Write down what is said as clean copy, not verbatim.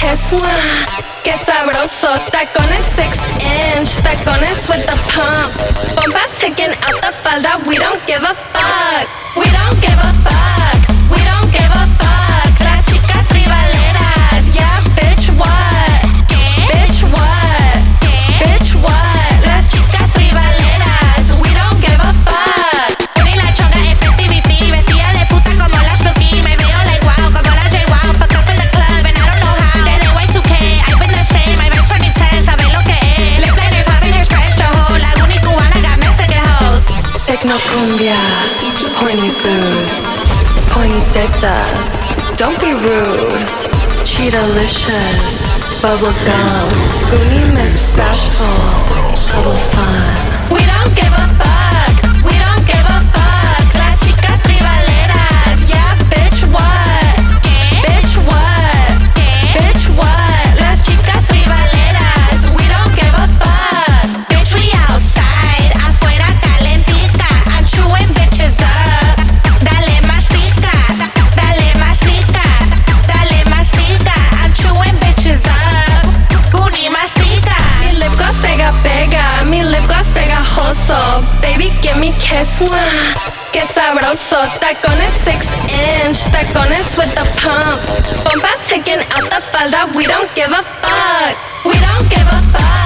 kiss. ¡Mua! Qué sabroso, tacones 6-inch, tacones with the pump. Bombas taking out the falda, we don't give a fuck. We don't give a fuck, we don't give a fuck. Las chicas tribaleras, yeah, bitch, what? Bitch, what? Bitch, what? Las chicas tribaleras, we don't give a fuck. Ni la chonga es Fenty Beauty, vestida de puta como la Suki. Me veo like wow, como la J Wow. Fuck up in the club and I don't know how. Desde Y2K, I've been the same. I read 2010, sabe lo que es. Le play the club in her stretch the whole. La uni cubana got Mexican hoes. Tecno cumbia, horny boobs, pointy tetas. Don't be rude. Cheetalicious, bubble gum, Goonie Miss Bashful, double fun. We don't give a fuck, we don't give a fuck. Las chicas tribaleras, yeah, bitch, what? Bitch, what? Bitch, what? Las chicas tribaleras, we don't give a fuck. Bitch, we outside, afuera calentica. I'm chewing bitches up. Dale más pica, dale más pica, dale más pica. I'm chewing bitches up. Goonie más pica. Mi lip gloss pega, pega, mi lip gloss pegajoso. Baby, give me kiss, ¡mua! Qué sabroso, tacones 6-inch, tacones with the pump. Bombas taking out the falda, we don't give a fuck. We don't give a fuck.